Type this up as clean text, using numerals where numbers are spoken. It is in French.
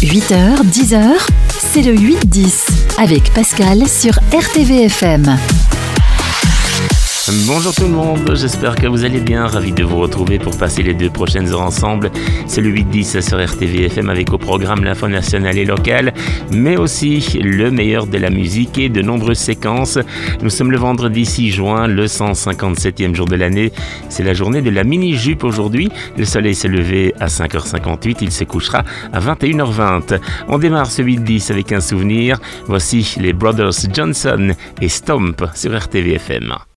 8h, 10h, c'est le 8-10 avec Pascal sur RTVFM. Bonjour tout le monde, j'espère que vous allez bien, ravi de vous retrouver pour passer les 2 prochaines heures ensemble. C'est le 8-10 sur RTVFM avec au programme l'info nationale et locale, mais aussi le meilleur de la musique et de nombreuses séquences. Nous sommes le vendredi 6 juin, le 157e jour de l'année. C'est la journée de la mini-jupe aujourd'hui. Le soleil s'est levé à 5h58, il se couchera à 21h20. On démarre ce 8-10 avec un souvenir. Voici les Brothers Johnson et Stomp sur RTVFM.